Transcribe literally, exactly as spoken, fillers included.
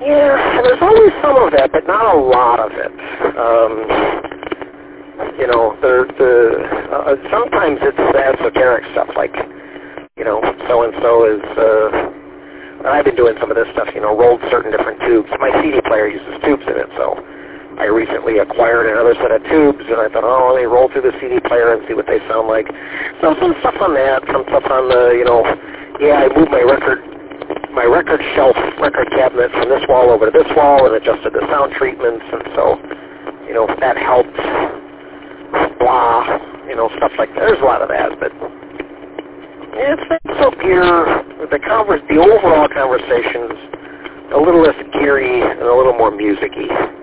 Yeah, there's always some of that, but not a lot of it. Um, you know, the the uh, sometimes it's esoteric stuff, like, you know, so and so is. Uh, I've been doing some of this stuff, you know, rolled certain different tubes. My C D player uses tubes in it, so I recently acquired another set of tubes, and I thought, oh, let me roll through the C D player and see what they sound like. So some stuff on that, some stuff on the, you know, yeah, I moved my record, my record shelf, record cabinet from this wall over to this wall and adjusted the sound treatments, and so, you know, that helped. Blah, you know, stuff like that. There's a lot of that, but it's so gear. The converse, the overall conversation's a little less geary and a little more music-y.